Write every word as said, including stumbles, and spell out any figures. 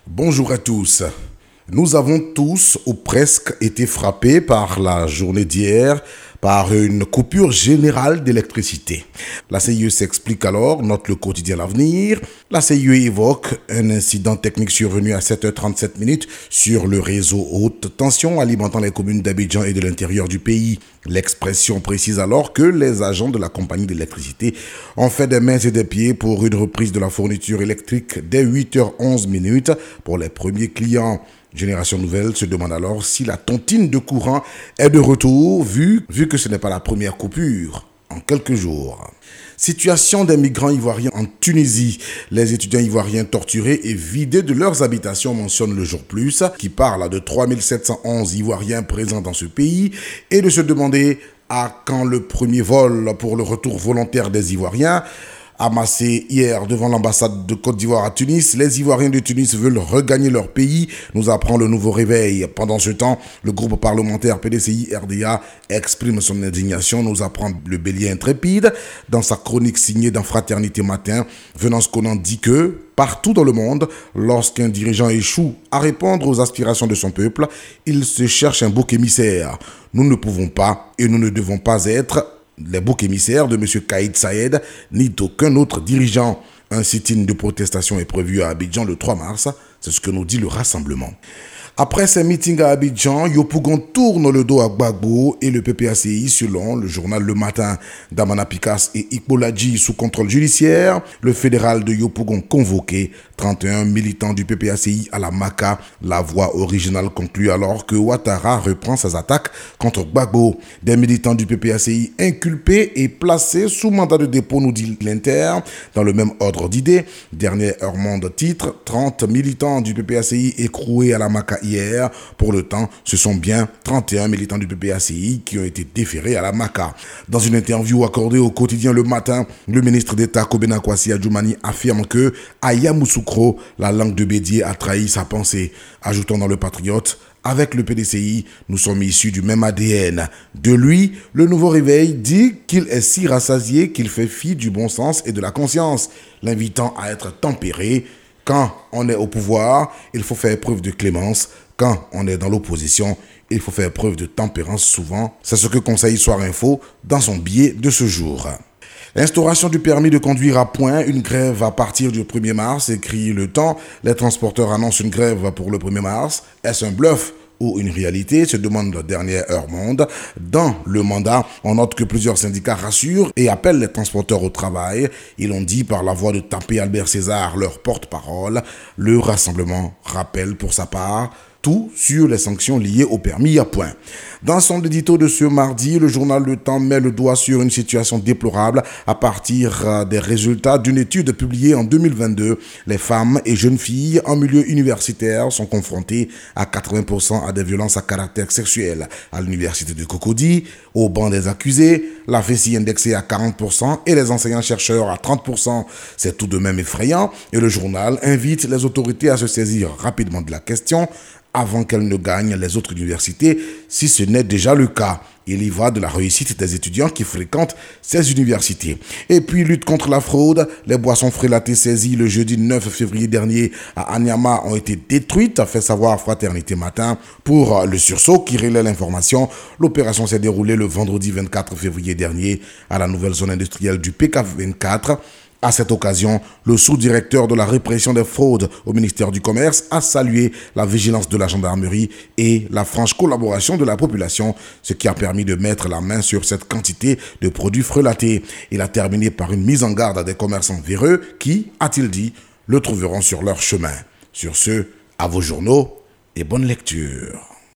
Bonjour à tous. Nous avons tous ou presque été frappés par la journée d'hier par une coupure générale d'électricité. La C I E s'explique alors, note le quotidien L'Avenir. La C I E évoque un incident technique survenu à sept heures trente-sept minutes sur le réseau haute tension alimentant les communes d'Abidjan et de l'intérieur du pays. L'expression précise alors que les agents de la compagnie d'électricité ont fait des mains et des pieds pour une reprise de la fourniture électrique dès huit heures onze minutes pour les premiers clients. Génération Nouvelle se demande alors si la tontine de courant est de retour, vu, vu que ce n'est pas la première coupure en quelques jours. Situation des migrants ivoiriens en Tunisie. Les étudiants ivoiriens torturés et vidés de leurs habitations mentionne Le Jour Plus, qui parle de trois mille sept cent onze Ivoiriens présents dans ce pays et de se demander à quand le premier vol pour le retour volontaire des Ivoiriens. Amassés hier devant l'ambassade de Côte d'Ivoire à Tunis, les Ivoiriens de Tunis veulent regagner leur pays, nous apprend le Nouveau Réveil. Pendant ce temps, le groupe parlementaire P D C I R D A exprime son indignation, nous apprend le Bélier Intrépide. Dans sa chronique signée dans Fraternité Matin, Venance Conan dit que partout dans le monde, lorsqu'un dirigeant échoue à répondre aux aspirations de son peuple, il se cherche un bouc émissaire. Nous ne pouvons pas et nous ne devons pas être les boucs émissaires de M. Kaïd Saïed, ni d'aucun autre dirigeant. Un sit-in de protestation est prévu à Abidjan le trois mars, c'est ce que nous dit le rassemblement. Après ces meetings à Abidjan, Yopougon tourne le dos à Gbagbo et le P P A C I selon le journal Le Matin. Damana Pikas et Ikboladji sous contrôle judiciaire, le fédéral de Yopougon convoqué, trente et un militants du P P A C I à la Maka. La voix originale conclut alors que Ouattara reprend ses attaques contre Gbagbo. Des militants du P P A C I inculpés et placés sous mandat de dépôt, nous dit l'Inter. Dans le même ordre d'idées, dernier Heure Monde titre, trente militants du P P A C I écroués à la Maka hier. Pour le temps, ce sont bien trente et un militants du P P A C I qui ont été déférés à la Maka. Dans une interview accordée au quotidien Le Matin, le ministre d'État Kobena Kwasi Adjoumani affirme que à Yamoussoukro, la langue de Bédié a trahi sa pensée. Ajoutant dans Le Patriote, avec le P D C I, nous sommes issus du même A D N. De lui, le Nouveau Réveil dit qu'il est si rassasié qu'il fait fi du bon sens et de la conscience, l'invitant à être tempéré. Quand on est au pouvoir, il faut faire preuve de clémence. Quand on est dans l'opposition, il faut faire preuve de tempérance souvent. C'est ce que conseille Soir Info dans son billet de ce jour. L'instauration du permis de conduire à point, une grève à partir du premier mars, écrit Le Temps. Les transporteurs annoncent une grève pour le premier mars. Est-ce un bluff ou une réalité, se demande la dernière Heure Monde. Dans le mandat, on note que plusieurs syndicats rassurent et appellent les transporteurs au travail. Ils l'ont dit par la voix de Tapé Albert César, leur porte-parole. Le rassemblement rappelle pour sa part tout sur les sanctions liées au permis à point. Dans son édito de ce mardi, le journal Le Temps met le doigt sur une situation déplorable à partir des résultats d'une étude publiée en deux mille vingt-deux. Les femmes et jeunes filles en milieu universitaire sont confrontées à quatre-vingts pour cent à des violences à caractère sexuel. À l'université de Cocody, au banc des accusés, la F E C I indexée à quarante pour cent et les enseignants-chercheurs à trente pour cent. C'est tout de même effrayant et le journal invite les autorités à se saisir rapidement de la question avant qu'elle ne gagne les autres universités, si ce n'est déjà le cas. Il y va de la réussite des étudiants qui fréquentent ces universités. Et puis, lutte contre la fraude. Les boissons frélatées saisies le jeudi neuf février dernier à Anyama ont été détruites, a fait savoir Fraternité Matin. Pour le sursaut qui relaie l'information, l'opération s'est déroulée le vendredi vingt-quatre février dernier à la nouvelle zone industrielle du P K vingt-quatre. À cette occasion, le sous-directeur de la répression des fraudes au ministère du Commerce a salué la vigilance de la gendarmerie et la franche collaboration de la population, ce qui a permis de mettre la main sur cette quantité de produits frelatés. Il a terminé par une mise en garde à des commerçants véreux qui, a-t-il dit, le trouveront sur leur chemin. Sur ce, à vos journaux et bonne lecture.